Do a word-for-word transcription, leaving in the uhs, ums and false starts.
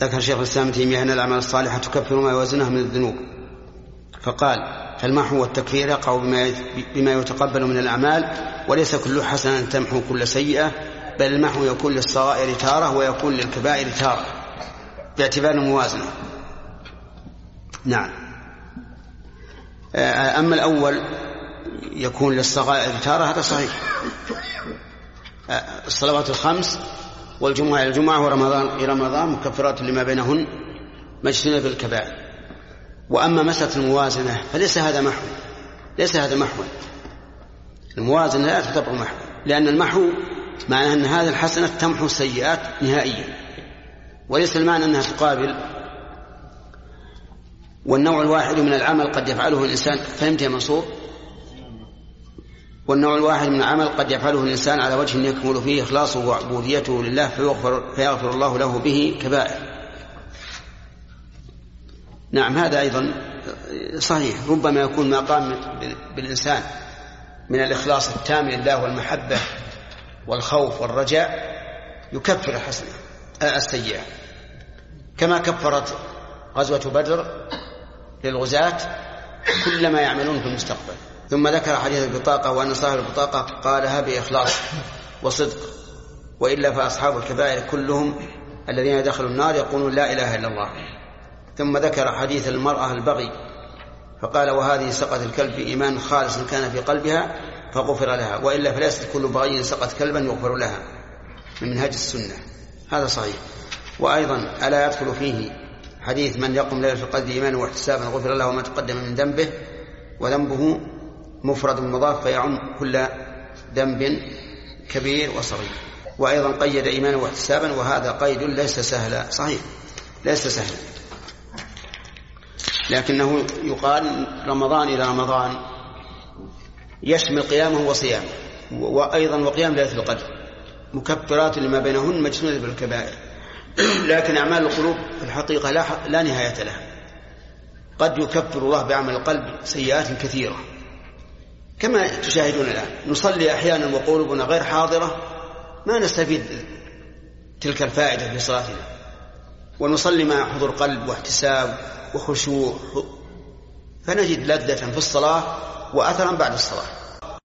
ذكر شيخ الإسلام ابن تيمية أن الأعمال الصالحة تكفر ما يوازنها من الذنوب، فقال فالمحو والتكفير يقع بما يتقبل من الأعمال، وليس كل حسنة تمحو كل سيئة، بل المحو يكون للصغائر تارة ويكون للكبائر تارة باعتبار الموازنة. نعم. أما الأول يكون للصغائر تارة هذا صحيح، الصلوات الخمس والجمعة إلى الجمعة ورمضان إلى رمضان مكفرات لما بينهن مجتنب بالكبائر. وأما مسألة الموازنة فليس هذا محو، ليس هذا محو، الموازنة لا تعتبر محو، لأن المحو معناه أن هذه الحسنة تمحو السيئات نهائيا، وليس المعنى أنها تقابل. والنوع الواحد من العمل قد يفعله الإنسان، فهمت يا منصور؟ والنوع الواحد من العمل قد يفعله الإنسان على وجه يكمل فيه إخلاصه وعبوديته لله فيغفر, فيغفر الله له به كبائر. نعم هذا أيضا صحيح، ربما يكون ما قام بالإنسان من الإخلاص التام لله والمحبة والخوف والرجاء يكفر الحسنة السيئة، كما كفرت غزوة بدر للغزاة كل ما يعملون في المستقبل. ثم ذكر حديث البطاقة وأن صاحب البطاقة قالها بإخلاص وصدق، وإلا فأصحاب الكبائر كلهم الذين دخلوا النار يقولون لا إله إلا الله. ثم ذكر حديث المرأة البغي فقال وهذه سقط الكلب في إيمان خالص كان في قلبها فغفر لها، وإلا فليست كل بغي سقط كلبا يغفر لها، من منهج السنة. هذا صحيح. وأيضا ألا يدخل فيه حديث من يقوم ليلة القدر إيمانا واحتسابا غفر له ما تقدم من ذنبه، وذنبه مفرد مضاف فيعم كل ذنب كبير وصغير. وأيضا قيد إيمانا واحتسابا، وهذا قيد ليس سهلا، صحيح ليس سهلا، لكنه يقال رمضان إلى رمضان يشمل قيامه وصيامه، وأيضا وقيام ليلة القدر مكفرات لما بينهن مجتنبة بالكبائر. لكن أعمال القلوب في الحقيقة لا, لا نهاية لها، قد يكفر الله بعمل القلب سيئات كثيرة كما تشاهدون الآن. نصلي أحيانا وقلوبنا غير حاضرة ما نستفيد تلك الفائدة في صلاتنا، ونصلي مع حضور قلب واحتساب وخشوع فنجد لذة في الصلاة وأثرا بعد الصلاة.